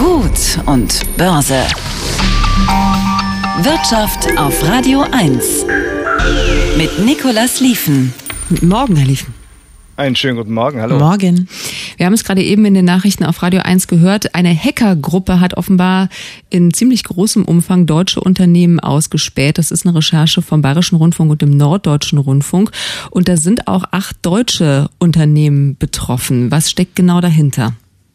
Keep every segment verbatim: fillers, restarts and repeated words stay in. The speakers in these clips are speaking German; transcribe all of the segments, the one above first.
Gut und Börse. Wirtschaft auf Radio eins. Mit Nicolas Lieven. Guten Morgen, Herr Lieven. Einen schönen guten Morgen, hallo. Morgen. Wir haben es gerade eben in den Nachrichten auf Radio eins gehört. Eine Hackergruppe hat offenbar in ziemlich großem Umfang deutsche Unternehmen ausgespäht. Das ist eine Recherche vom Bayerischen Rundfunk und dem Norddeutschen Rundfunk. Und da sind auch acht deutsche Unternehmen betroffen. Was steckt genau dahinter?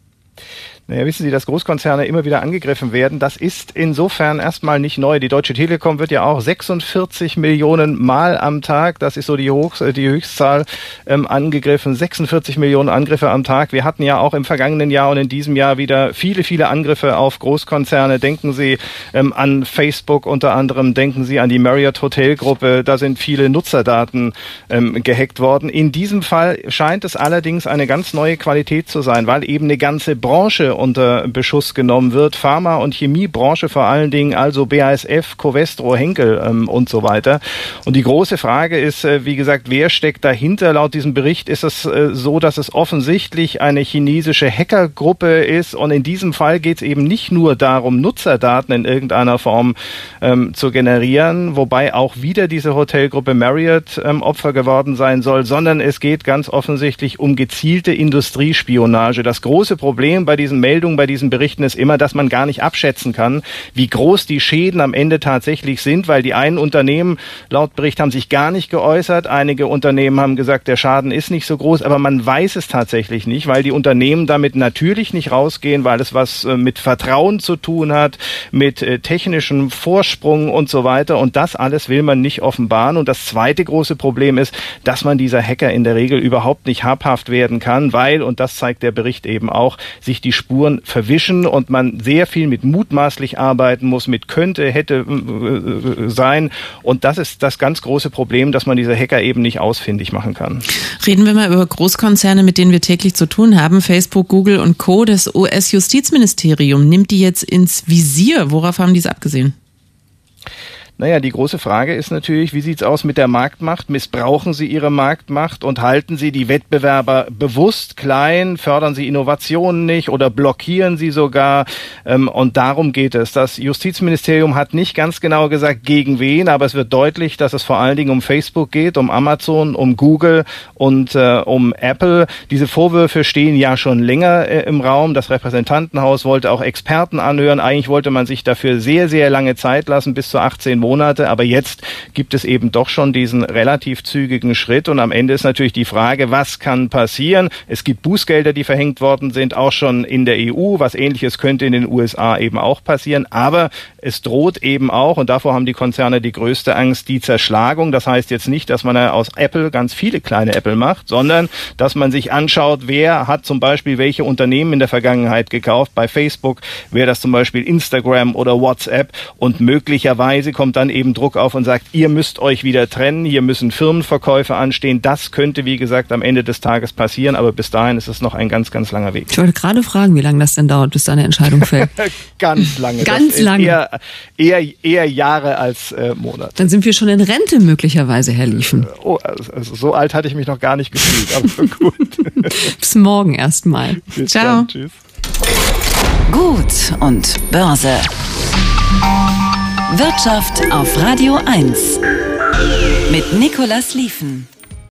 Naja, wissen Sie, dass Großkonzerne immer wieder angegriffen werden, das ist insofern erstmal nicht neu. Die Deutsche Telekom wird ja auch sechsundvierzig Millionen Mal am Tag, das ist so die, Hoch, die Höchstzahl, ähm, angegriffen. sechsundvierzig Millionen Angriffe am Tag. Wir hatten ja auch im vergangenen Jahr und in diesem Jahr wieder viele, viele Angriffe auf Großkonzerne. Denken Sie ähm, an Facebook unter anderem, denken Sie an die Marriott Hotelgruppe. Da sind viele Nutzerdaten ähm, gehackt worden. In diesem Fall scheint es allerdings eine ganz neue Qualität zu sein, weil eben eine ganze Branche unter Beschuss genommen wird. Pharma- und Chemiebranche vor allen Dingen, also B A S F, Covestro, Henkel ähm, und so weiter. Und die große Frage ist, äh, wie gesagt, wer steckt dahinter? Laut diesem Bericht ist es äh, so, dass es offensichtlich eine chinesische Hackergruppe ist. Und in diesem Fall geht es eben nicht nur darum, Nutzerdaten in irgendeiner Form ähm, zu generieren, wobei auch wieder diese Hotelgruppe Marriott ähm, Opfer geworden sein soll, sondern es geht ganz offensichtlich um gezielte Industriespionage. Das große Problem bei diesen Meldungen, bei diesen Berichten ist immer, dass man gar nicht abschätzen kann, wie groß die Schäden am Ende tatsächlich sind, weil die einen Unternehmen laut Bericht haben sich gar nicht geäußert, einige Unternehmen haben gesagt, der Schaden ist nicht so groß, aber man weiß es tatsächlich nicht, weil die Unternehmen damit natürlich nicht rausgehen, weil es was mit Vertrauen zu tun hat, mit äh, technischem Vorsprung und so weiter, und das alles will man nicht offenbaren. Und das zweite große Problem ist, dass man dieser Hacker in der Regel überhaupt nicht habhaft werden kann, weil, und das zeigt der Bericht eben auch, sich die Spuren verwischen und man sehr viel mit mutmaßlich arbeiten muss, mit könnte, hätte äh, sein. Und das ist das ganz große Problem, dass man diese Hacker eben nicht ausfindig machen kann. Reden wir mal über Großkonzerne, mit denen wir täglich zu tun haben. Facebook, Google und Co. Das U S-Justizministerium nimmt die jetzt ins Visier. Worauf haben die es abgesehen? Naja, die große Frage ist natürlich, wie sieht's aus mit der Marktmacht? Missbrauchen Sie Ihre Marktmacht und halten Sie die Wettbewerber bewusst klein? Fördern Sie Innovationen nicht oder blockieren Sie sogar? Und darum geht es. Das Justizministerium hat nicht ganz genau gesagt, gegen wen, aber es wird deutlich, dass es vor allen Dingen um Facebook geht, um Amazon, um Google und äh, um Apple. Diese Vorwürfe stehen ja schon länger äh, im Raum. Das Repräsentantenhaus wollte auch Experten anhören. Eigentlich wollte man sich dafür sehr, sehr lange Zeit lassen, bis zu achtzehn Monate. Monate, aber jetzt gibt es eben doch schon diesen relativ zügigen Schritt und am Ende ist natürlich die Frage, was kann passieren? Es gibt Bußgelder, die verhängt worden sind, auch schon in der E U, was Ähnliches könnte in den U S A eben auch passieren, aber es droht eben auch, und davor haben die Konzerne die größte Angst, die Zerschlagung. Das heißt jetzt nicht, dass man aus Apple ganz viele kleine Apple macht, sondern dass man sich anschaut, wer hat zum Beispiel welche Unternehmen in der Vergangenheit gekauft. Bei Facebook wäre das zum Beispiel Instagram oder WhatsApp und möglicherweise kommt dann eben Druck auf und sagt, ihr müsst euch wieder trennen, hier müssen Firmenverkäufe anstehen. Das könnte, wie gesagt, am Ende des Tages passieren, aber bis dahin ist es noch ein ganz, ganz langer Weg. Ich wollte gerade fragen, wie lange das denn dauert, bis da eine Entscheidung fällt. Ganz lange. Ganz lange. Eher, eher, eher Jahre als äh, Monate. Dann sind wir schon in Rente möglicherweise, Herr Lieven. Oh, also so alt hatte ich mich noch gar nicht gefühlt, aber gut. Bis morgen erstmal. Ciao. Dann, tschüss. Gut und Börse. Wirtschaft auf Radio eins. Mit Nicolas Lieven.